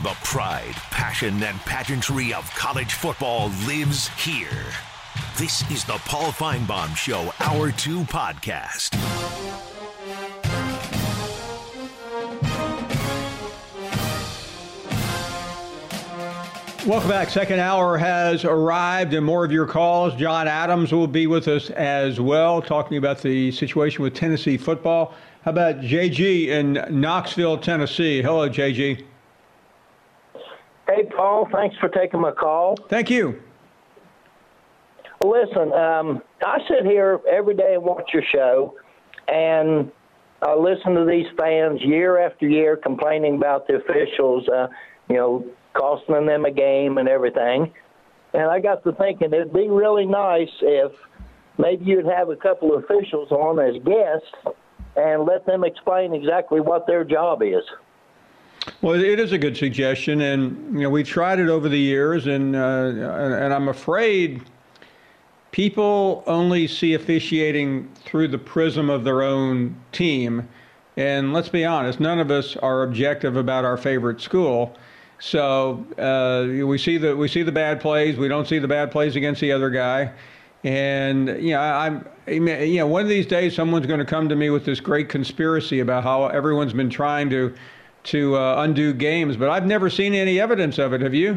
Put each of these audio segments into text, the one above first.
The pride, passion, and pageantry of college football lives here. This is the Paul Finebaum Show, Hour 2 podcast. Welcome back. Second hour has arrived and more of your calls. John Adams will be with us as well, talking about the situation with Tennessee football. How about JG in Knoxville, Tennessee? Hello, JG. Hey, Paul. Thanks for taking my call. Thank you. Listen, I sit here every day and watch your show, and I listen to these fans year after year complaining about the officials, costing them a game and everything. And I got to thinking it'd be really nice if maybe you'd have a couple of officials on as guests and let them explain exactly what their job is. Well, it is a good suggestion, and we've tried it over the years, and I'm afraid people only see officiating through the prism of their own team. And let's be honest, none of us are objective about our favorite school. So we see the bad plays. We don't see the bad plays against the other guy. And one of these days, someone's going to come to me with this great conspiracy about how everyone's been trying to undo games. But I've never seen any evidence of it. Have you?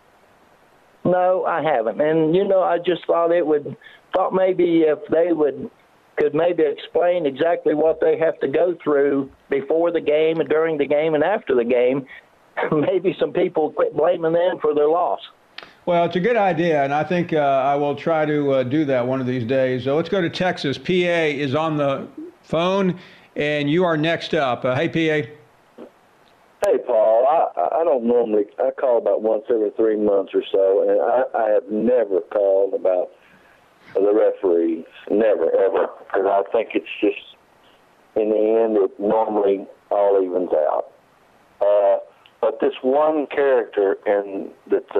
No, I haven't. And I just thought maybe if they could maybe explain exactly what they have to go through before the game and during the game and after the game, maybe some people quit blaming them for their loss. Well, it's a good idea, and I think I will try to do that one of these days. So let's go to Texas. PA is on the phone, and you are next up. Hey, PA. Hey, Paul. I don't normally – I call about once every 3 months or so, and I have never called about the referees. Never, ever, because I think it's just – in the end, it normally all evens out. But this one character that's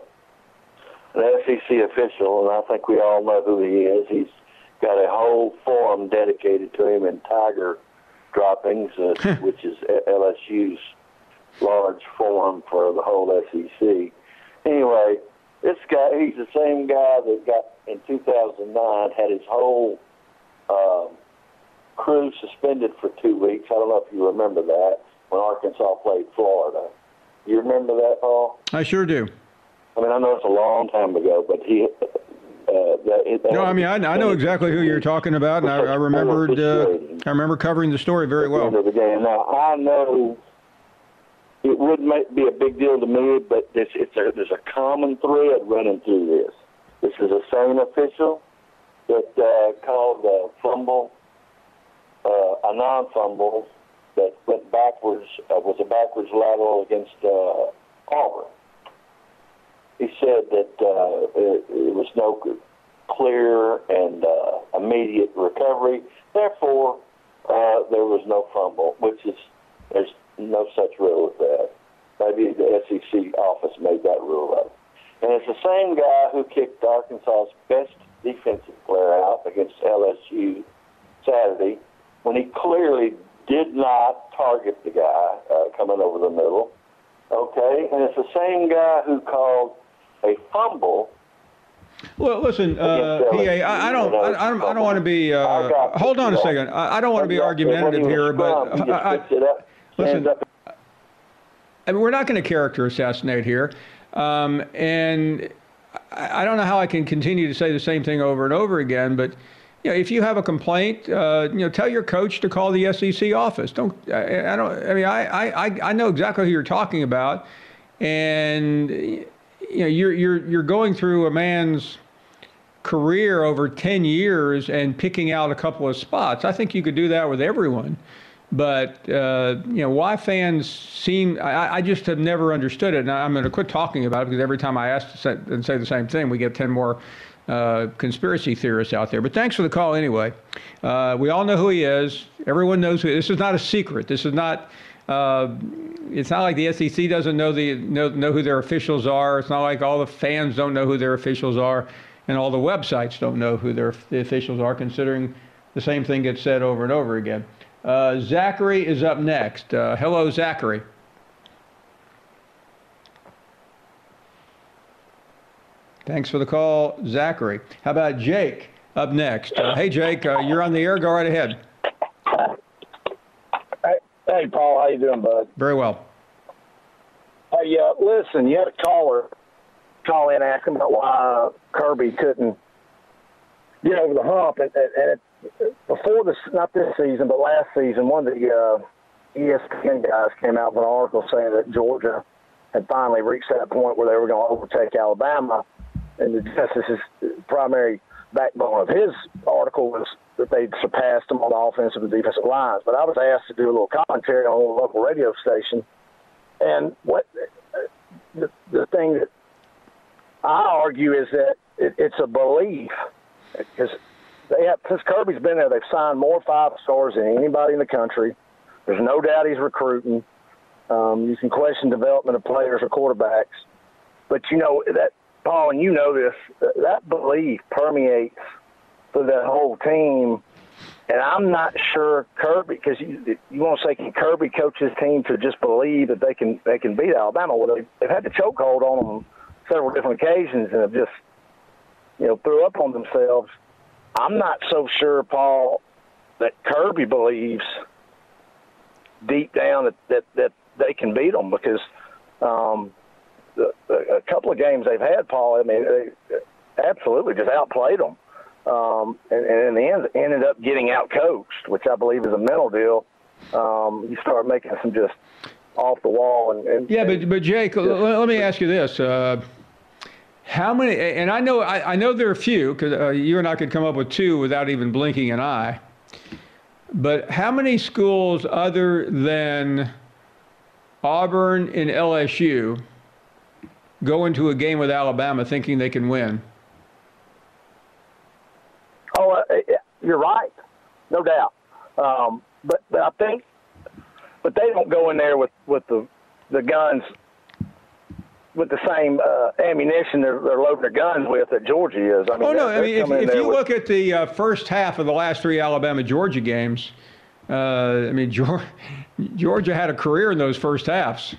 an SEC official, and I think we all know who he is. He's got a whole forum dedicated to him in Tiger Droppings, which is LSU's large forum for the whole SEC. Anyway, this guy, he's the same guy that got, in 2009, had his whole crew suspended for 2 weeks. I don't know if you remember that, when Arkansas played Florida. You remember that, Paul? I sure do. I mean, I know it's a long time ago, but he... I know exactly who you're talking about, and I remember covering the story very well. Of the game. Now, I know it would be a big deal to me, but there's a common thread running through this. This is the same official that called a fumble, a non-fumble, that went backwards, was a backwards lateral against Auburn. He said that it was no clear and immediate recovery. Therefore, there was no fumble, there's no such rule with that. Maybe the SEC office made that rule up. And it's the same guy who kicked Arkansas's best defensive player out against LSU Saturday when he clearly did not target the guy coming over the middle. Okay? And it's the same guy who called a fumble. Well, listen, PA, I don't want to be. Hold on a second. I don't want to be argumentative here, but listen. I mean, we're not going to character assassinate here, and I don't know how I can continue to say the same thing over and over again. But if you have a complaint, tell your coach to call the SEC office. I know exactly who you're talking about, and you're going through a man's career over 10 years and picking out a couple of spots. I think you could do that with everyone. But, why fans seem, I just have never understood it. And I'm going to quit talking about it because every time I ask and say the same thing, we get 10 more conspiracy theorists out there. But thanks for the call anyway. We all know who he is. Everyone knows who. This is not a secret. This is not, it's not like the SEC doesn't know who their officials are. It's not like all the fans don't know who their officials are. And all the websites don't know who the officials are, considering the same thing gets said over and over again. Zachary is up next. Hello, Zachary. Thanks for the call, Zachary. How about Jake up next? Hey, Jake, you're on the air. Go right ahead. Hey, Paul. How you doing, bud? Very well. Hey, listen, you had a caller call in asking about why Kirby couldn't get over the hump. And before this, not this season, but last season, one of the ESPN guys came out with an article saying that Georgia had finally reached that point where they were going to overtake Alabama. And the Justice's primary backbone of his article was that they'd surpassed them on the offensive and defensive lines. But I was asked to do a little commentary on a local radio station. And what the thing that I argue is that it's a belief. Because since Kirby's been there, they've signed more 5-stars than anybody in the country. There's no doubt he's recruiting. You can question development of players or quarterbacks. But, you know, that, Paul, and you know this, that belief permeates through that whole team. And I'm not sure Kirby, because you want to say, can Kirby coach his team to just believe that they can beat Alabama? Well, they've had the chokehold on them on several different occasions and have just, threw up on themselves. I'm not so sure, Paul, that Kirby believes deep down that they can beat them, because a couple of games they've had, Paul, I mean, they absolutely just outplayed them. And in the end, ended up getting out-coached, which I believe is a mental deal. You start making some just off the wall. But Jake, let me ask you this. How many, and I know there are a few, because you and I could come up with two without even blinking an eye, but how many schools other than Auburn and LSU go into a game with Alabama thinking they can win? Oh, you're right, no doubt. But I think, but they don't go in there with the guns, with the same ammunition they're loading their guns with that Georgia is. I mean, if you look at the first half of the last three Alabama-Georgia games, Georgia had a career in those first halves.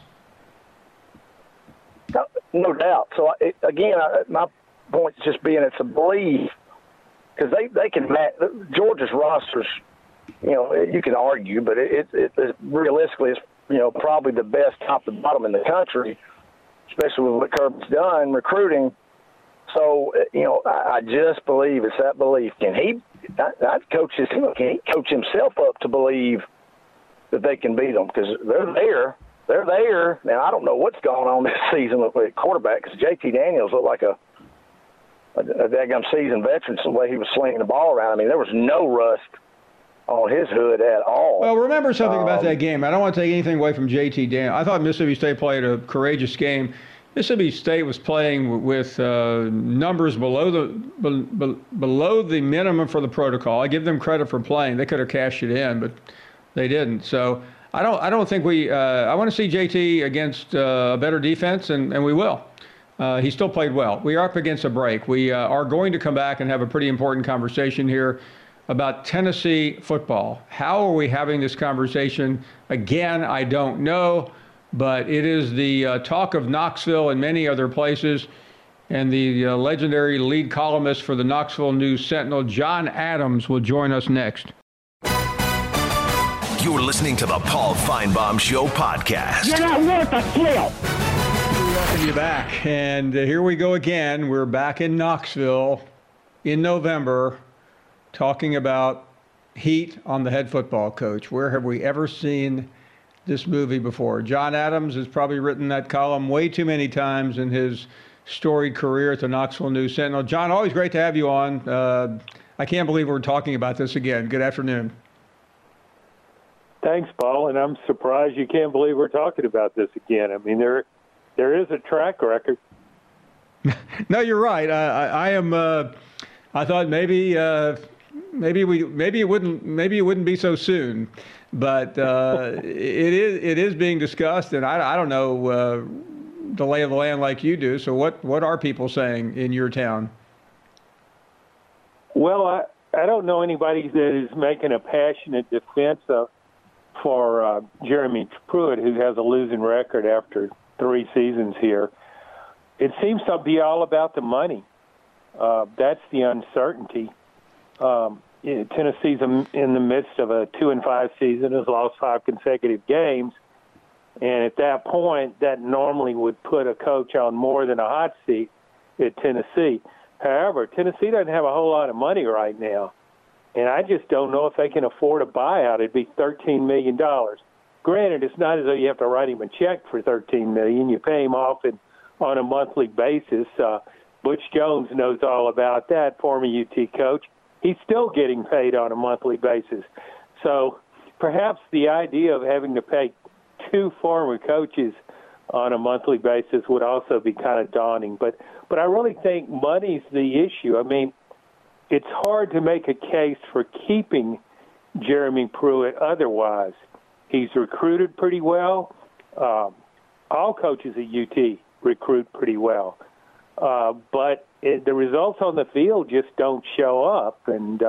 No doubt. So, my point is just being it's a belief, because they can match Georgia's rosters. You can argue, but it realistically is probably the best top to bottom in the country, especially with what Kirby's done recruiting. So I just believe it's that belief. Can he coach himself up to believe that they can beat them? Because they're there. They're there. Now, I don't know what's going on this season with quarterback, because J.T. Daniels looked like a daggum seasoned veteran, the way he was slinging the ball around. I mean, there was no rust on his hood at all. Well, remember something about that game. I don't want to take anything away from J.T. Daniels. I thought Mississippi State played a courageous game. Mississippi State was playing with numbers below the minimum for the protocol. I give them credit for playing. They could have cashed it in, but they didn't. So I don't think I want to see JT against a better defense, and we will. He still played well. We are up against a break. We are going to come back and have a pretty important conversation here about Tennessee football. How are we having this conversation? Again, I don't know, but it is the talk of Knoxville and many other places. And the legendary lead columnist for the Knoxville News Sentinel, John Adams, will join us next. You're listening to the Paul Feinbaum Show podcast. You're not worth a kill. Welcome you back. And here we go again. We're back in Knoxville in November talking about heat on the head football coach. Where have we ever seen this movie before? John Adams has probably written that column way too many times in his storied career at the Knoxville News Sentinel. John, always great to have you on. I can't believe we're talking about this again. Good afternoon. Thanks, Paul, and I'm surprised you can't believe we're talking about this again. I mean, there is a track record. No, you're right. I am. I thought maybe it wouldn't be so soon, but it is being discussed, and I don't know the lay of the land like you do. So what are people saying in your town? Well, I don't know anybody that is making a passionate defense for Jeremy Pruitt, who has a losing record after 3 seasons here. it seems to be all about the money. That's the uncertainty. Tennessee's in the midst of a 2-5 season, has lost 5 consecutive games. And at that point, that normally would put a coach on more than a hot seat at Tennessee. However, Tennessee doesn't have a whole lot of money right now. And I just don't know if they can afford a buyout. It'd be $13 million. Granted, it's not as though you have to write him a check for $13 million. You pay him off on a monthly basis. Butch Jones knows all about that, former UT coach. He's still getting paid on a monthly basis. So perhaps the idea of having to pay 2 former coaches on a monthly basis would also be kind of daunting. But I really think money's the issue. I mean, it's hard to make a case for keeping Jeremy Pruitt otherwise. He's recruited pretty well. All coaches at UT recruit pretty well. But the results on the field just don't show up, and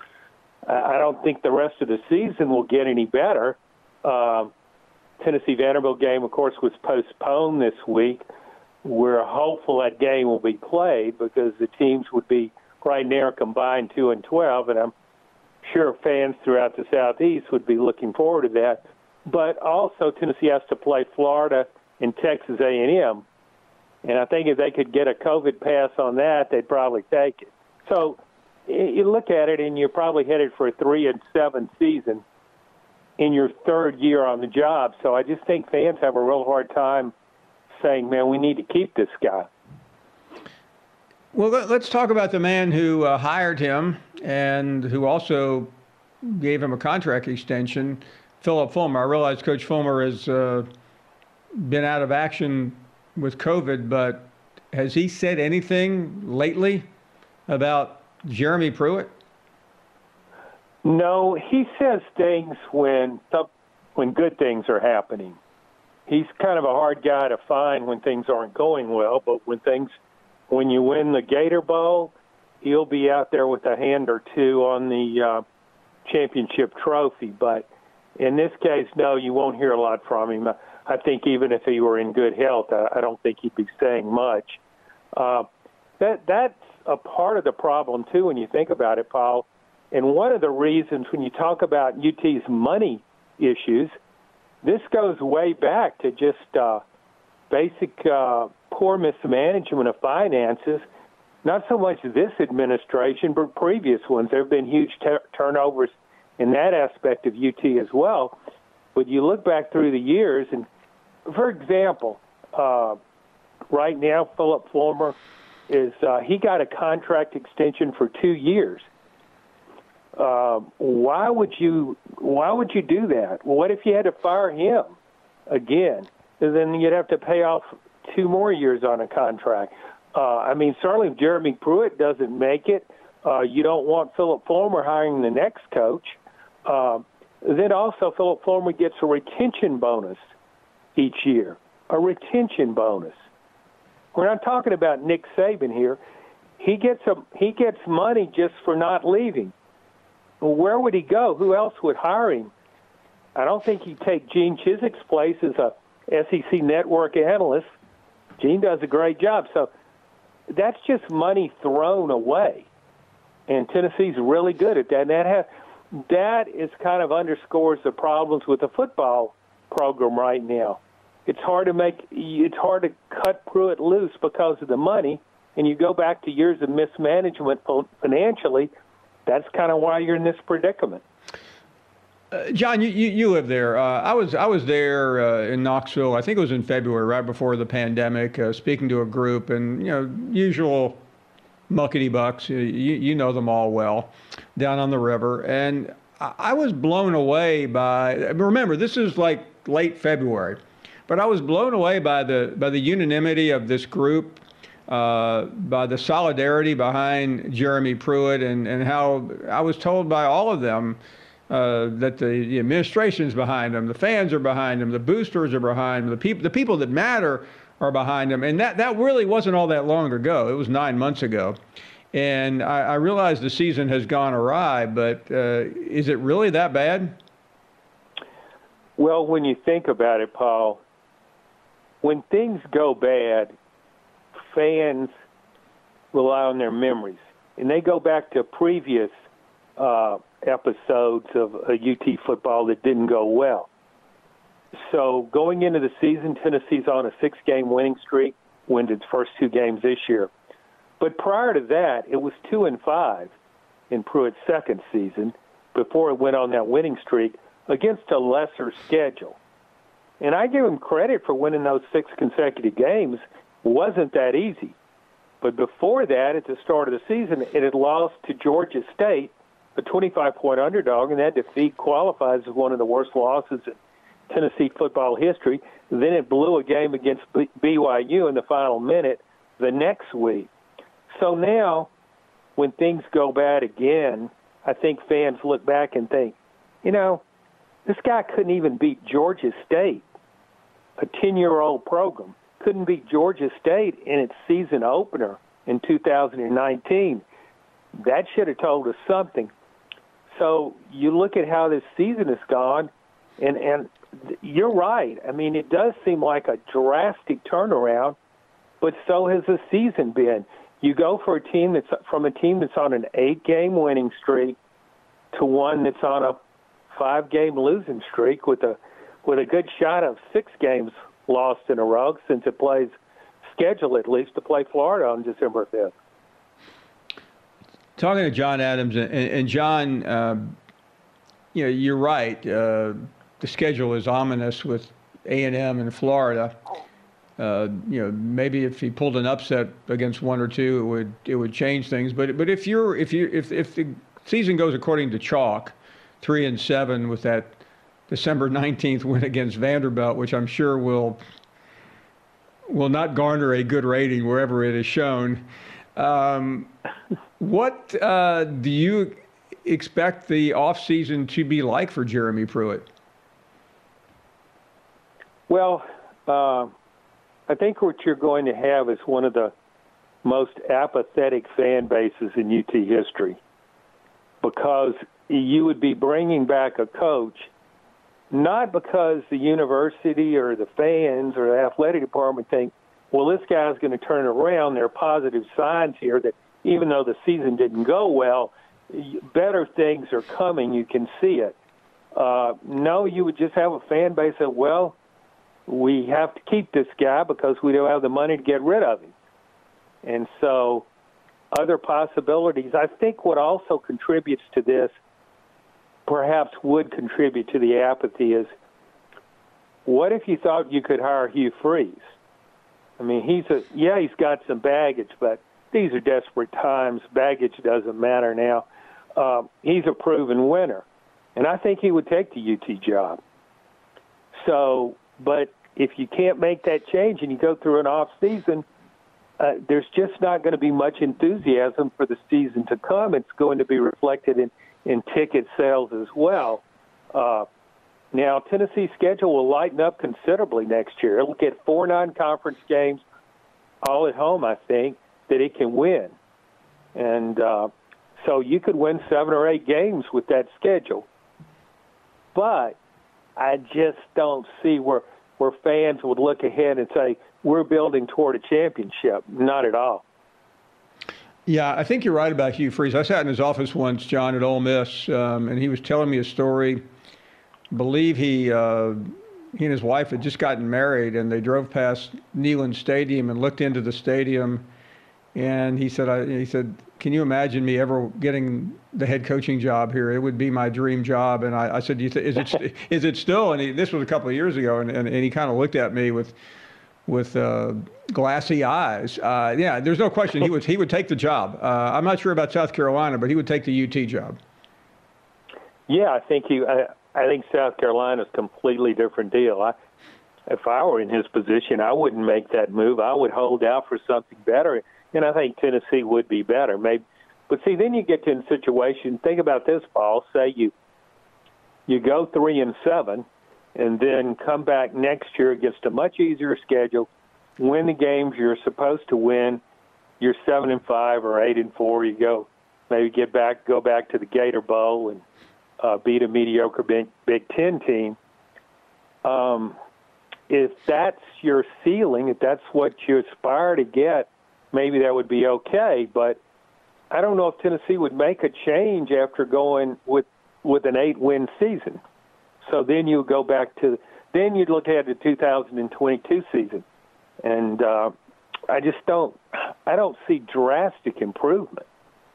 I don't think the rest of the season will get any better. Tennessee-Vanderbilt game, of course, was postponed this week. We're hopeful that game will be played because the teams would be right now combined 2-12, and I'm sure fans throughout the Southeast would be looking forward to that. But also Tennessee has to play Florida and Texas A&M. And I think if they could get a COVID pass on that, they'd probably take it. So you look at it, and you're probably headed for a 3-7 season in your 3rd year on the job. So I just think fans have a real hard time saying, man, we need to keep this guy. Well, let's talk about the man who hired him and who also gave him a contract extension, Philip Fulmer. I realize Coach Fulmer has been out of action with COVID, but has he said anything lately about Jeremy Pruitt? No, he says things when good things are happening. He's kind of a hard guy to find when things aren't going well, but when you win the Gator Bowl, he'll be out there with a hand or two on the championship trophy. But in this case, no, you won't hear a lot from him. I think even if he were in good health, I don't think he'd be saying much. That's a part of the problem, too, when you think about it, Paul. And one of the reasons when you talk about UT's money issues, this goes way back to just basic poor mismanagement of finances, not so much this administration, but previous ones. There have been huge turnovers in that aspect of UT as well. But you look back through the years, and for example, right now, Philip Fulmer he got a contract extension for 2 years. Why would you do that? Well, what if you had to fire him again? Then you'd have to pay off 2 more years on a contract. I mean, certainly if Jeremy Pruitt doesn't make it, you don't want Philip Fulmer hiring the next coach. Then also Philip Fulmer gets a retention bonus each year, a retention bonus. We're not talking about Nick Saban here. He gets money just for not leaving. Well, where would he go? Who else would hire him? I don't think he'd take Gene Chiswick's place as a SEC network analyst. Gene does a great job. So that's just money thrown away. And Tennessee's really good at that. And that is kind of underscores the problems with the football program right now. It's hard to cut Pruitt loose because of the money. And you go back to years of mismanagement financially. That's kind of why you're in this predicament. John, you live there. I was there in Knoxville. I think it was in February, right before the pandemic, speaking to a group, and usual muckety bucks. You know them all well, down on the river, and I was blown away by. Remember, this is like late February, but I was blown away by the unanimity of this group. By the solidarity behind Jeremy Pruitt and how I was told by all of them that the administration's behind him, the fans are behind him, the boosters are behind him, the people that matter are behind him. And that really wasn't all that long ago. It was 9 months ago. And I realize the season has gone awry, but is it really that bad? Well, when you think about it, Paul, when things go bad, fans rely on their memories, and they go back to previous episodes of UT football that didn't go well. So going into the season, Tennessee's on a 6-game winning streak, won its first 2 games this year. But prior to that, it was 2-5 in Pruitt's second season before it went on that winning streak against a lesser schedule. And I give him credit for winning those 6 consecutive games. It wasn't that easy. But before that, at the start of the season, it had lost to Georgia State, a 25-point underdog, and that defeat qualifies as one of the worst losses in Tennessee football history. Then it blew a game against BYU in the final minute the next week. So now, when things go bad again, I think fans look back and think, this guy couldn't even beat Georgia State, a 10-year-old program. Couldn't beat Georgia State in its season opener in 2019. That should have told us something. So you look at how this season has gone, and you're right. I mean, it does seem like a drastic turnaround, but so has the season been. You go for a team that's on an 8-game winning streak to one that's on a 5-game losing streak with a good shot of 6 games lost in a row, since it plays scheduled at least to play Florida on December 5th. Talking to John Adams, and John, you're right. The schedule is ominous with A&M and Florida. Maybe if he pulled an upset against 1 or 2, it would change things. But if the season goes according to chalk, 3-7 with that December 19th win against Vanderbilt, which I'm sure will not garner a good rating wherever it is shown. What do you expect the offseason to be like for Jeremy Pruitt? Well, I think what you're going to have is one of the most apathetic fan bases in UT history, because you would be bringing back a coach, not because the university or the fans or the athletic department think, well, this guy's going to turn it around. There are positive signs here that even though the season didn't go well, better things are coming. You can see it. No, you would just have a fan base that, well, we have to keep this guy because we don't have the money to get rid of him. And so other possibilities, I think what also contributes to this, perhaps would contribute to the apathy, is what if you thought you could hire Hugh Freeze? I mean, he's got some baggage, but these are desperate times. Baggage doesn't matter now. He's a proven winner, and I think he would take the UT job. So, but if you can't make that change and you go through an off season, there's just not going to be much enthusiasm for the season to come. It's going to be reflected in ticket sales as well. Now, Tennessee's schedule will lighten up considerably next year. It'll get 4 non-conference games, all at home, I think, that it can win. And so you could win 7 or 8 games with that schedule. But I just don't see where fans would look ahead and say, we're building toward a championship. Not at all. Yeah, I think you're right about Hugh Freeze. I sat in his office once, John, at Ole Miss, and he was telling me a story. I believe he and his wife had just gotten married, and they drove past Neyland Stadium and looked into the stadium. And he said, can you imagine me ever getting the head coaching job here? It would be my dream job. And I said, is it still? And this was a couple of years ago, and he kind of looked at me with glassy eyes. Yeah, there's no question he would take the job. I'm not sure about South Carolina, but he would take the UT job. Yeah, I think South Carolina's a completely different deal. If I were in his position, I wouldn't make that move. I would hold out for something better, and I think Tennessee would be better. Maybe, but see, then you get to a situation. Think about this, Paul. Say you go 3-7. And then come back next year against a much easier schedule, win the games you're supposed to win. You're 7-5 or 8-4. You go back to the Gator Bowl and beat a mediocre Big Ten team. If that's your ceiling, if that's what you aspire to get maybe that would be okay. But I don't know if Tennessee would make a change after going with an 8-win season. So then you go back to then you'd look at the 2022 season, and I don't see drastic improvement.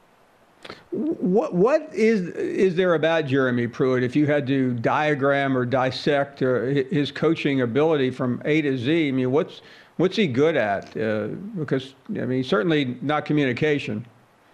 What is there about Jeremy Pruitt, if you had to diagram or dissect his coaching ability from A to Z? I mean, what's he good at? Because he's certainly not communication.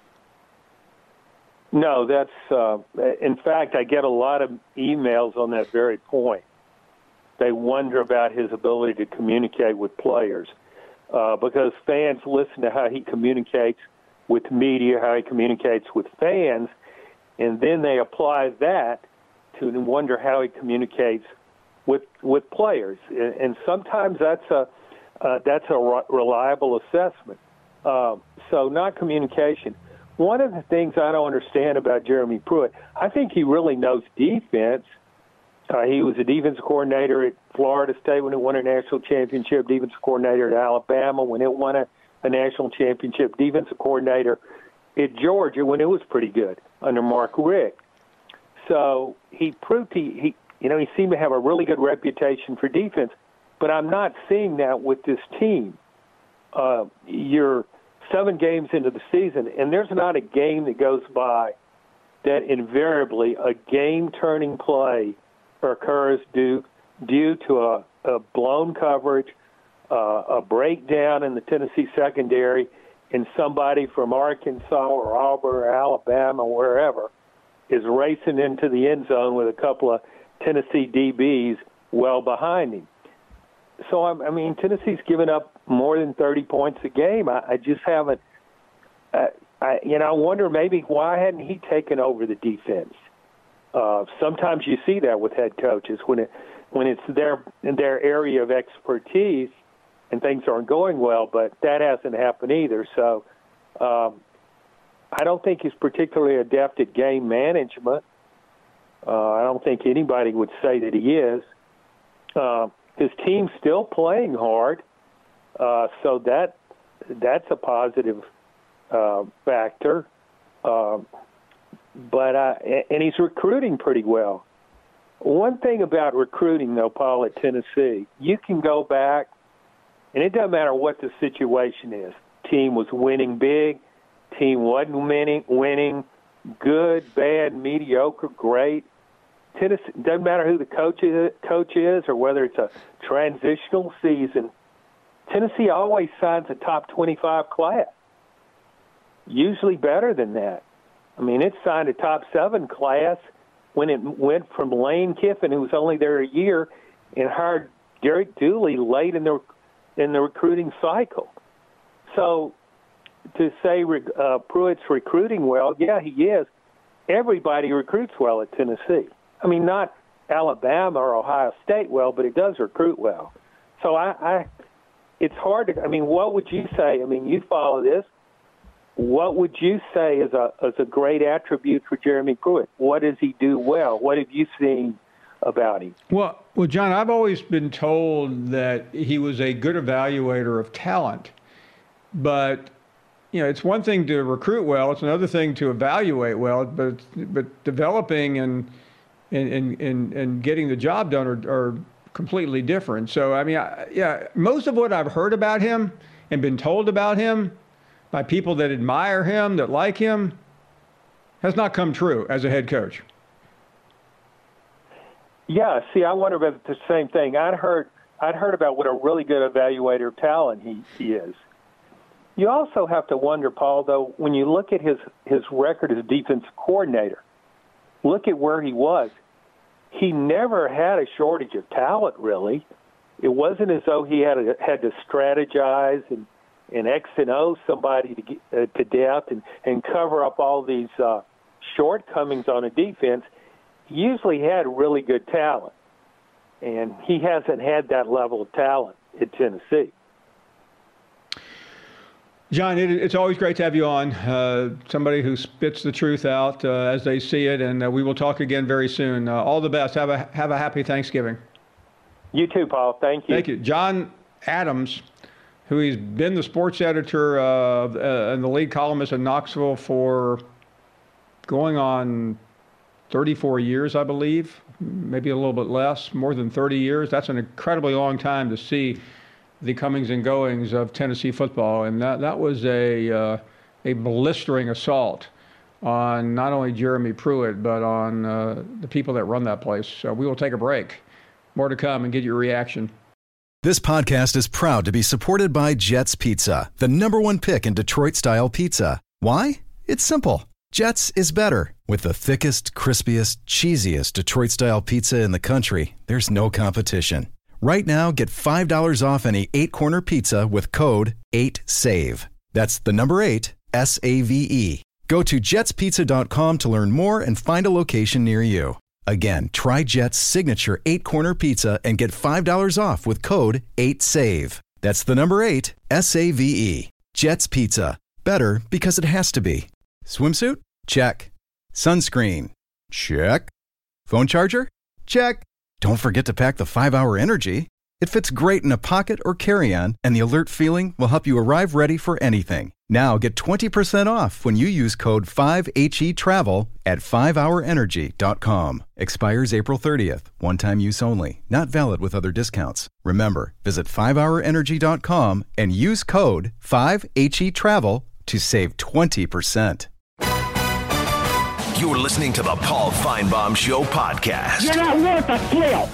No, that's in fact, I get a lot of emails on that very point. They wonder about his ability to communicate with players because fans listen to how he communicates with media, how he communicates with fans, and then they apply that to wonder how he communicates with players. And sometimes that's a reliable assessment. So not communication. One of the things I don't understand about Jeremy Pruitt, I think he really knows defense. He was a defense coordinator at Florida State when it won a national championship, defense coordinator at Alabama when it won a national championship, defensive coordinator at Georgia when it was pretty good under Mark Richt. So he proved he seemed to have a really good reputation for defense, but I'm not seeing that with this team. You're 7 games into the season, and there's not a game that goes by that invariably a game-turning play occurs due to a blown coverage, a breakdown in the Tennessee secondary, and somebody from Arkansas or Auburn or Alabama, wherever, is racing into the end zone with a couple of Tennessee DBs well behind him. So, Tennessee's given up more than 30 points a game. I just haven't I wonder maybe why hadn't he taken over the defense? Sometimes you see that with head coaches when it's in their area of expertise and things aren't going well, but that hasn't happened either. So I don't think he's particularly adept at game management. I don't think anybody would say that he is. His team's still playing hard, so that's a positive factor. And he's recruiting pretty well. One thing about recruiting, though, Paul, at Tennessee, you can go back, and it doesn't matter what the situation is. Team was winning big, team wasn't winning, good, bad, mediocre, great. Tennessee, doesn't matter who the coach is or whether it's a transitional season, Tennessee always signs a top 25 class, usually better than that. It signed a top 7 class when it went from Lane Kiffin, who was only there a year, and hired Derek Dooley late in the recruiting cycle. So to say Pruitt's recruiting well, yeah, he is. Everybody recruits well at Tennessee. Not Alabama or Ohio State well, but it does recruit well. So it's hard to. What would you say? You follow this. What would you say is a great attribute for Jeremy Pruitt? What does he do well? What have you seen about him? Well, John, I've always been told that he was a good evaluator of talent, but it's one thing to recruit well; it's another thing to evaluate well. But developing and getting the job done are completely different. So most of what I've heard about him and been told about him by people that admire him, that like him, has not come true as a head coach. Yeah, see, I wonder about the same thing. I'd heard about what a really good evaluator of talent he is. You also have to wonder, Paul, though, when you look at his record as a defensive coordinator, look at where he was. He never had a shortage of talent, really. It wasn't as though he had to strategize and X and O somebody to death and cover up all these shortcomings on a defense. He usually had really good talent, and he hasn't had that level of talent at Tennessee. John, it's always great to have you on, somebody who spits the truth out as they see it, and we will talk again very soon. All the best. Have a happy Thanksgiving. You too, Paul. Thank you. Thank you. John Adams, who has been the sports editor and the lead columnist in Knoxville for going on 34 years, I believe, maybe a little bit less, more than 30 years. That's an incredibly long time to see the comings and goings of Tennessee football, and that was a blistering assault on not only Jeremy Pruitt, but on the people that run that place. So we will take a break. More to come and get your reaction. This podcast is proud to be supported by Jets Pizza, the #1 pick in Detroit-style pizza. Why? It's simple. Jets is better. With the thickest, crispiest, cheesiest Detroit-style pizza in the country, there's no competition. Right now, get $5 off any 8-corner pizza with code 8SAVE. That's the number 8, SAVE. Go to jetspizza.com to learn more and find a location near you. Again, try Jet's signature 8-corner pizza and get $5 off with code 8SAVE. That's the number 8, SAVE. Jet's Pizza. Better because it has to be. Swimsuit? Check. Sunscreen? Check. Phone charger? Check. Don't forget to pack the 5-Hour Energy. It fits great in a pocket or carry-on, and the alert feeling will help you arrive ready for anything. Now get 20% off when you use code 5HETRAVEL at 5hourenergy.com. Expires April 30th. One-time use only. Not valid with other discounts. Remember, visit 5hourenergy.com and use code 5HETRAVEL to save 20%. You're listening to the Paul Feinbaum Show podcast. You're not worth a flip.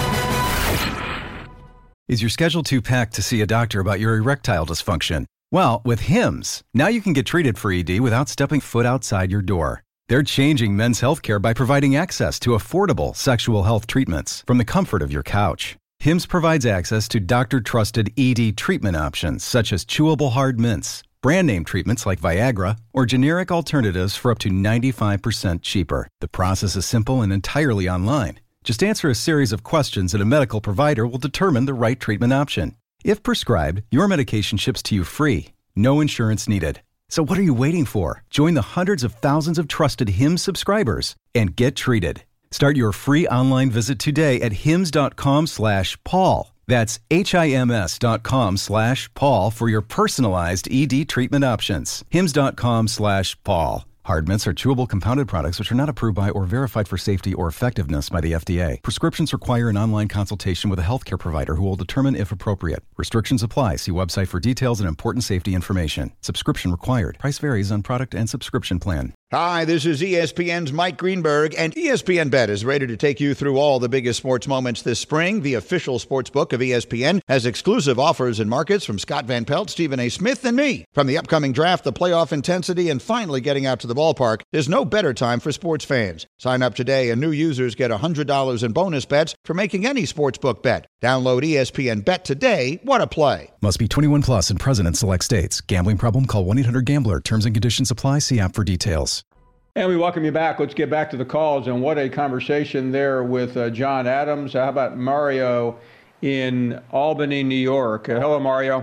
Is your schedule too packed to see a doctor about your erectile dysfunction? Well, with Hims, now you can get treated for ED without stepping foot outside your door. They're changing men's healthcare by providing access to affordable sexual health treatments from the comfort of your couch. Hims provides access to doctor-trusted ED treatment options such as chewable hard mints, brand name treatments like Viagra, or generic alternatives for up to 95% cheaper. The process is simple and entirely online. Just answer a series of questions and a medical provider will determine the right treatment option. If prescribed, your medication ships to you free. No insurance needed. So what are you waiting for? Join the hundreds of thousands of trusted Hims subscribers and get treated. Start your free online visit today at hims.com/Paul. That's HIMS.com/Paul for your personalized ED treatment options. hims.com/Paul. Hard mints are chewable compounded products which are not approved by or verified for safety or effectiveness by the FDA. Prescriptions require an online consultation with a healthcare provider who will determine if appropriate. Restrictions apply. See website for details and important safety information. Subscription required. Price varies on product and subscription plan. Hi, this is ESPN's Mike Greenberg, and ESPN Bet is ready to take you through all the biggest sports moments this spring. The official sports book of ESPN has exclusive offers and markets from Scott Van Pelt, Stephen A. Smith, and me. From the upcoming draft, the playoff intensity, and finally getting out to the ballpark, there's no better time for sports fans. Sign up today, and new users get $100 in bonus bets for making any sportsbook bet. Download ESPN Bet today. What a play. Must be 21 plus and present in select states. Gambling problem? Call 1-800-GAMBLER. Terms and conditions apply. See app for details. And we welcome you back. Let's get back to the calls. And what a conversation there with John Adams. How about Mario in Albany, New York? Hello, Mario.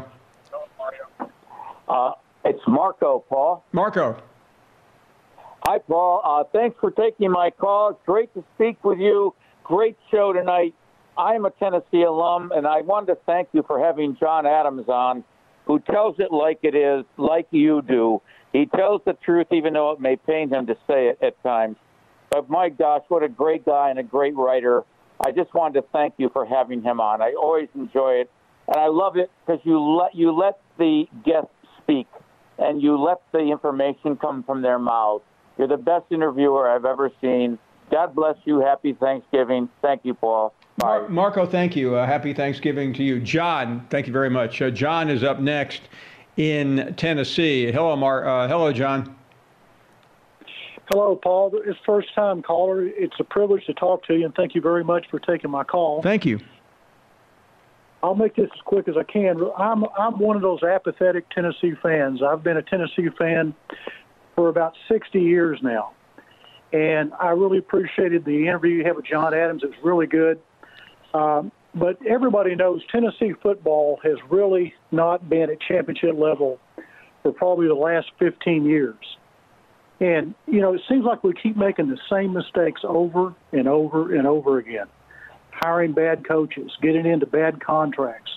It's Marco, Paul. Marco. Hi, Paul. Thanks for taking my call. It's great to speak with you. Great show tonight. I'm a Tennessee alum, and I wanted to thank you for having John Adams on, who tells it like it is, like you do. He tells the truth, even though it may pain him to say it at times. But my gosh, what a great guy and a great writer. I just wanted to thank you for having him on. I always enjoy it. And I love it because you let the guests speak and you let the information come from their mouths. You're the best interviewer I've ever seen. God bless you. Happy Thanksgiving. Thank you, Paul. Bye. Marco, thank you. Happy Thanksgiving to you. John, thank you very much. John is up next in Tennessee. Hello, John. Hello, Paul. It's first-time caller. It's a privilege to talk to you, and thank you very much for taking my call. Thank you. I'll make this as quick as I can. I'm one of those apathetic Tennessee fans. I've been a Tennessee fan for about 60 years now, and I really appreciated the interview you had with John Adams. It was really good. But everybody knows Tennessee football has really not been at championship level for probably the last 15 years. And, you know, it seems like we keep making the same mistakes over and over and over again. Hiring bad coaches, getting into bad contracts,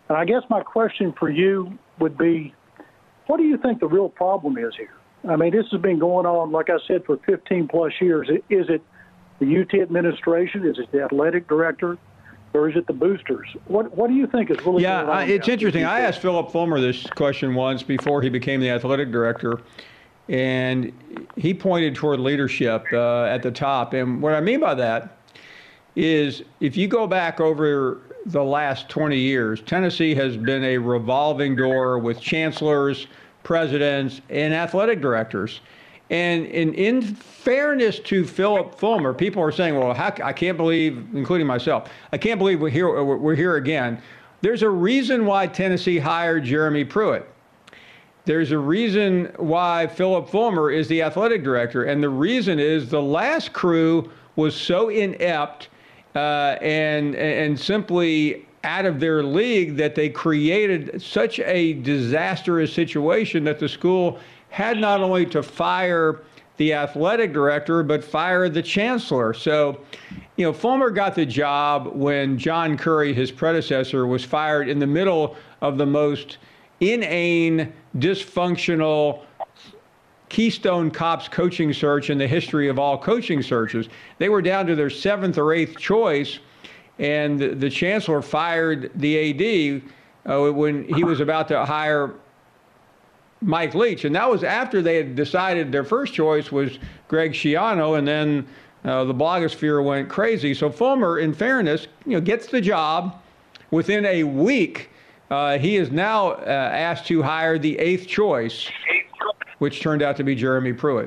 And I guess my question for you would be, what do you think the real problem is here? I mean, this has been going on, like I said, for 15-plus years. Is it the UT administration? Is it the athletic director? Or is it the boosters? What do you think is really going on? Yeah, it's interesting. I asked Philip Fulmer this question once before he became the athletic director, and he pointed toward leadership at the top. And what I mean by that is if you go back over the last 20 years, Tennessee has been a revolving door with chancellors, presidents, and athletic directors. And in fairness to Philip Fulmer, people are saying, well, I can't believe, including myself, I can't believe we're here again. There's a reason why Tennessee hired Jeremy Pruitt. There's a reason why Philip Fulmer is the athletic director. And the reason is the last crew was so inept and simply out of their league that they created such a disastrous situation that the school had not only to fire the athletic director, but fire the chancellor. So, Fulmer got the job when John Currie, his predecessor, was fired in the middle of the most inane, dysfunctional Keystone Cops coaching search in the history of all coaching searches. They were down to their 7th or 8th choice, and the chancellor fired the AD when he was about to hire Mike Leach. And that was after they had decided their first choice was Greg Schiano, and then the blogosphere went crazy. So Fulmer, in fairness, gets the job. Within a week, he is now asked to hire the 8th choice, which turned out to be Jeremy Pruitt.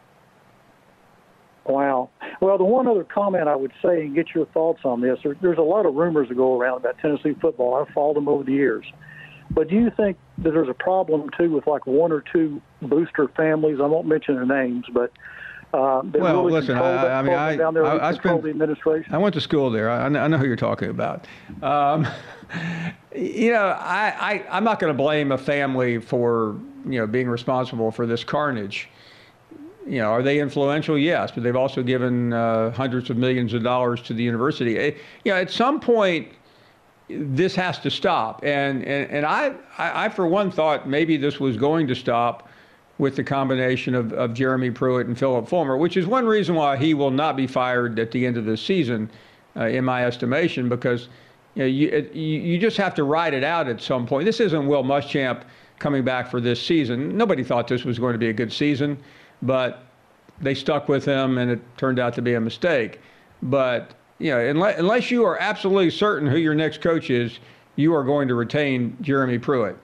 Wow. Well, the one other comment I would say, and get your thoughts on this, there's a lot of rumors that go around about Tennessee football. I've followed them over the years. But do you think that there's a problem, too, with like 1 or 2 booster families? I won't mention their names, but well, listen, I control the administration. I went to school there. I know who you're talking about. I'm not going to blame a family for being responsible for this carnage. Are they influential? Yes, but they've also given hundreds of millions of dollars to the university. At some point, this has to stop. And I for one thought maybe this was going to stop with the combination of Jeremy Pruitt and Philip Fulmer, which is one reason why he will not be fired at the end of this season, in my estimation, because you just have to ride it out at some point. This isn't Will Muschamp coming back for this season. Nobody thought this was going to be a good season, but they stuck with him, and it turned out to be a mistake. But unless you are absolutely certain who your next coach is, you are going to retain Jeremy Pruitt.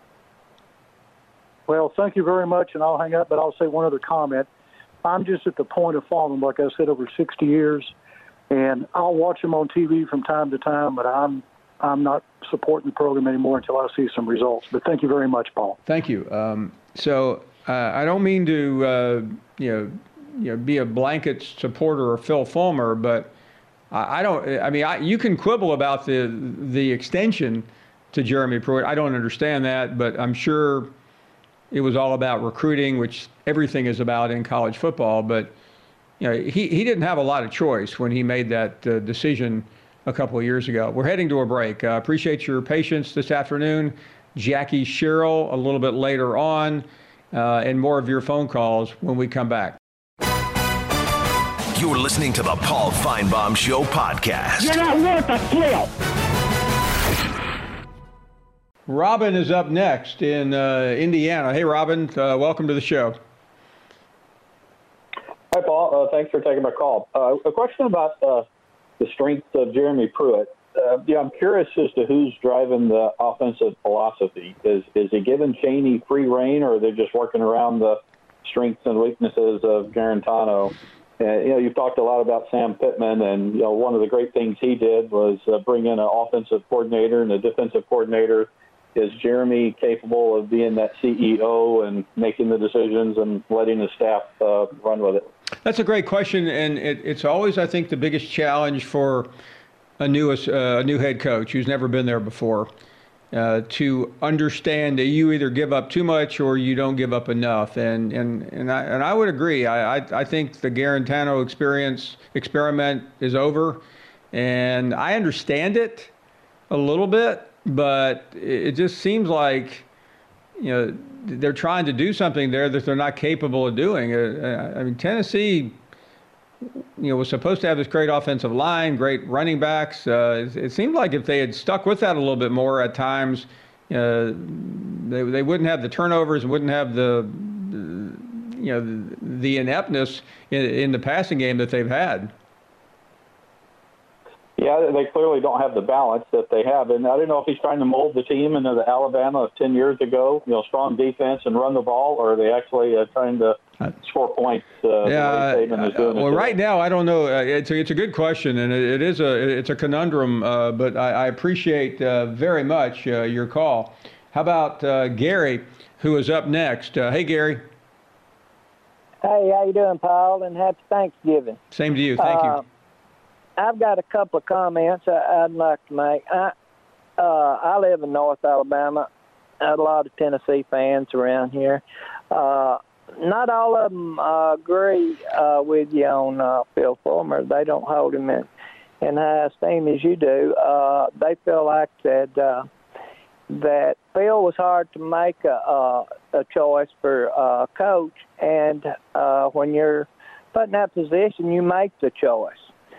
Well, thank you very much, and I'll hang up, but I'll say one other comment. I'm just at the point of following, like I said, over 60 years, and I'll watch them on TV from time to time, but I'm not supporting the program anymore until I see some results. But thank you very much, Paul. Thank you. I don't mean to be a blanket supporter of Phil Fulmer, but you can quibble about the extension to Jeremy Pruitt. I don't understand that, but I'm sure it was all about recruiting, which everything is about in college football. But he didn't have a lot of choice when he made that decision a couple of years ago. We're heading to a break. Appreciate your patience this afternoon. Jackie Sherrill a little bit later on, and more of your phone calls when we come back. You're listening to the Paul Finebaum Show podcast. You're not worth a flip. Robin is up next in Indiana. Hey, Robin, welcome to the show. Hi, Paul. Thanks for taking my call. A question about the strength of Jeremy Pruitt. I'm curious as to who's driving the offensive philosophy. Is he giving Chaney free rein, or are they just working around the strengths and weaknesses of Garantano? You've talked a lot about Sam Pittman, and one of the great things he did was bring in an offensive coordinator and a defensive coordinator. Is Jeremy capable of being that CEO and making the decisions and letting the staff run with it? That's a great question, and it's always, I think, the biggest challenge for a new head coach who's never been there before, to understand that you either give up too much or you don't give up enough. And I would agree. I think the Garantano experiment is over, and I understand it a little bit. but it just seems like, they're trying to do something there that they're not capable of doing. I mean, Tennessee, was supposed to have this great offensive line, great running backs. It seemed like if they had stuck with that a little bit more at times, they wouldn't have the turnovers and wouldn't have the ineptness in the passing game that they've had. Yeah, they clearly don't have the balance that they have. And I don't know if he's trying to mold the team into the Alabama of 10 years ago, strong defense and run the ball, or are they actually trying to score points? Right now, I don't know. It's a good question, and it's a conundrum, but I appreciate very much your call. How about Gary, who is up next? Hey, Gary. Hey, how you doing, Paul? And happy Thanksgiving. Same to you. Thank you. I've got a couple of comments I'd like to make. I live in North Alabama. I have a lot of Tennessee fans around here. Not all of them agree with you on Phil Fulmer. They don't hold him in high esteem as you do. They feel like that Phil was hard to make a choice for a coach, and when you're put in that position, you make the choice.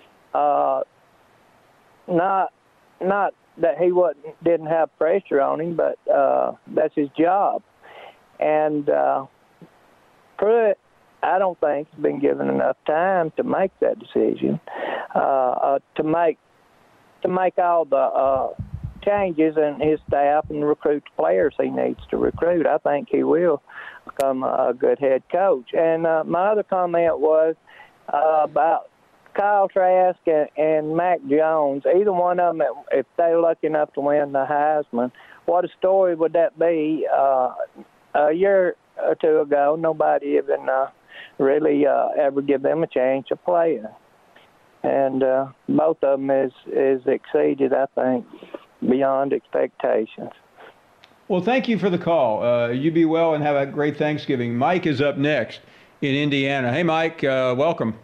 Not that he didn't have pressure on him, but that's his job. And Pruitt, I don't think, has been given enough time to make that decision, to make all the changes in his staff and recruit the players he needs to recruit. I think he will become a good head coach. And my other comment was about Kyle Trask and Mac Jones. Either one of them, if they're lucky enough to win the Heisman, what a story would that be? A year or two ago, nobody even really ever give them a chance to play. And both of them is exceeded, I think, beyond expectations. Well, thank you for the call. You be well and have a great Thanksgiving. Mike is up next in Indiana. Hey, Mike, welcome.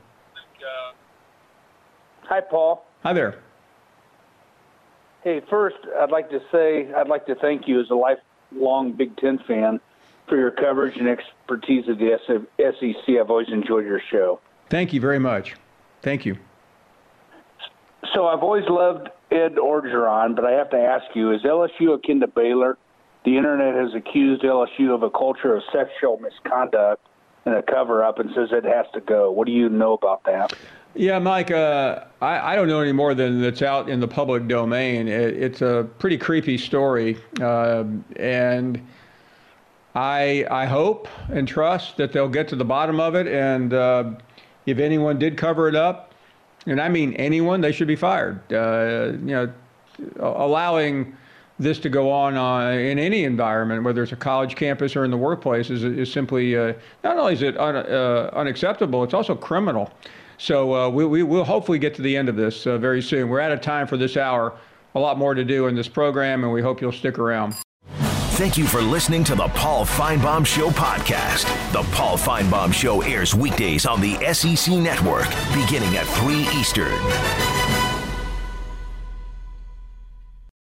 Hi, Paul. Hi there. Hey, first, I'd like to thank you as a lifelong Big Ten fan for your coverage and expertise of the SEC. I've always enjoyed your show. Thank you very much. Thank you. So I've always loved Ed Orgeron, but I have to ask you, is LSU akin to Baylor? The Internet has accused LSU of a culture of sexual misconduct and a cover-up and says it has to go. What do you know about that? Yeah, Mike, I don't know any more than that's out in the public domain. It's a pretty creepy story, and I hope and trust that they'll get to the bottom of it, and if anyone did cover it up, and I mean anyone, they should be fired. Allowing this to go on in any environment, whether it's a college campus or in the workplace, is simply not only is it unacceptable, it's also criminal. So we will hopefully get to the end of this very soon. We're out of time for this hour. A lot more to do in this program, and we hope you'll stick around. Thank you for listening to the Paul Finebaum Show podcast. The Paul Finebaum Show airs weekdays on the SEC Network, beginning at 3 Eastern.